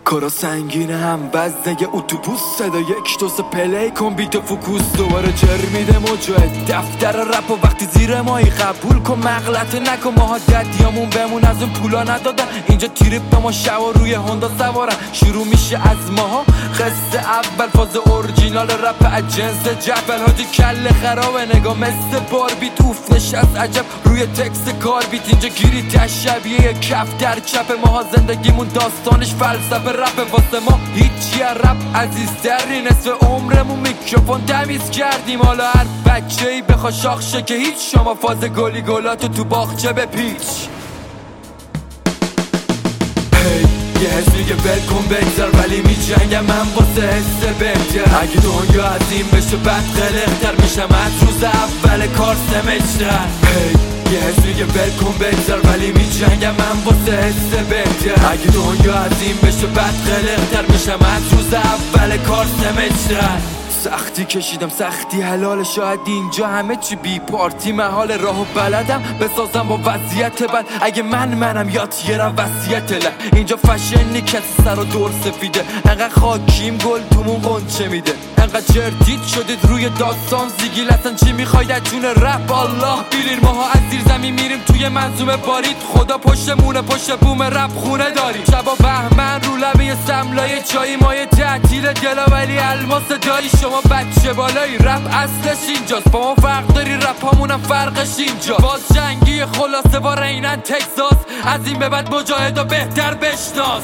کارا سنگینه هم وزنه اتوبوس صدا یک دو سه پلی کن بیت فوکوس دوباره جر میده مجاهد دفتر رپ و وقتی زیر مایی قبول کن مغلطه نکن ماها ددیامون بمون از اون پولا ندادن اینجا تریپ ما شوا روی هوندا سوارن شروع میشه از ماها قصه اول فاز اورجینال رپ از جنس جبل هادی کل خرابه نگاه مثل باربیت اوف نشست عجب روی تکس کار بیت اینجا گیری تشبیه کف در چپ ماها زندگیمون داستانش فلسفه رپ واسه ما هیچی رپ عزیزتری نصف عمرمون میکروفون تمیز کردیم حالا هر بچه‌ای بخوا شاخ شه که هیچ شما فاز گلی گلاتو تو باغچه بپیچ یه حس میگه ول کن بگذار ولی میجنگم من واسه حس بهتر اگه دنیا عظیم بشه بعد قلق‌تر میشم از روز اول کار سمجتر یه حس میگه ول کن بگذار ولی میجنگم من واسه حس بهتر اگه دنیا عظیم بشه بعد قلق‌تر میشم از روز اول کار سمجتر سختی کشیدم سختی حلال شاید اینجا همه چی بی پارتی محال راهو بلدم بسازم با وضعیت بد اگه منم یاد یرم وصیت له اینجا فشنی کسی سر و دور سفیده انقدر خاکیم گل تومون قنچه میده انقدر جردید شدید روی داستان زیگیل اصلا چی میخواید از جون رپ الله بیرین ماها از زیر زمین میریم توی منظومه بارید خدا پشتمونه پشت بوم رپ خونه داریم شبا بهمن رو لبه سملای چایی مایه تعطیل دلا ولی الماس دایی شما بچه بالایی رپ اصلش اینجاست با ما فرق داری رپ همونم فرقش اینجا باز جنگی خلاصه با رینن تکساس از این به بعد مجاهدا بهتر بشناس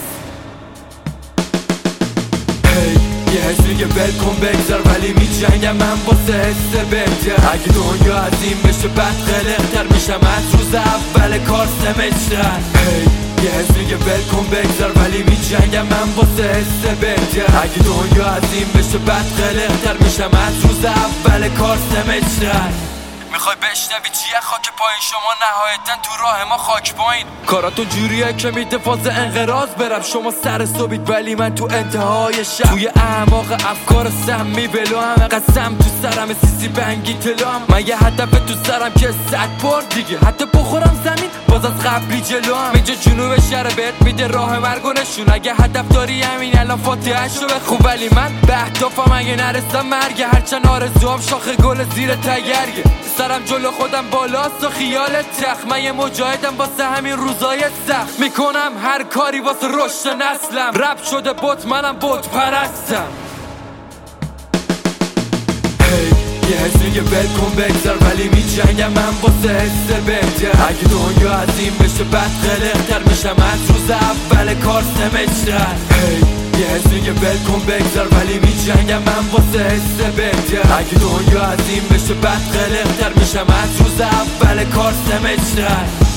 یه حس میگه ول کن بگذار ولی میجنگم من واسه حس بهتر اگه دنیا عظیم بشه بعد قلق‌تر میشم از روز اول کار سمجتر یه حس میگه ول کن بگذار ولی میجنگم من واسه حس بهتر اگه دنیا عظیم بشه بعد قلق‌تر میشم از روز اول کار سمجتر میخوای بشنوی چیه خاک پایین شما نهایتا تو راه ما خاک پایین کاراتون جوریه که میده فاز انقراض برم شما سر صبحید ولی من تو انتهای شب توی اعماق افکار سمی بلو هم قسم تو سرم سیسی بنگی تلو هم من یه هدف تو سرم که 100 بار دیگه حتی بخورم زمین باز از قبلی جلو هم اینجا جنوب شهر بهت میده راه مرگ و نشون اگه هدف داری همین الان فاتحه‌شو بخون ولی من به اهدافم اگه نرسم مرگ هرچند آرزوام شاخه گل زیر تگرگه سرم جلو خودم بالاست و خیال تخ من یه مجاهدم واسه همین روزای سخت میکنم هر کاری واسه رشد نسلم رپ شده بت منم بت پرستم یه حس میگه ول کن بگذار ولی میجنگم من واسه حس بهتر اگه دنیا عظیم بشه بعد قلق‌تر میشم از روز اول کار سمجتر یه حس میگه ول کن بگذار ولی میجنگم من واسه حس بهتر اگه دنیا عظیم بشه بعد قلق‌تر میشم از روز اول کار سمجتر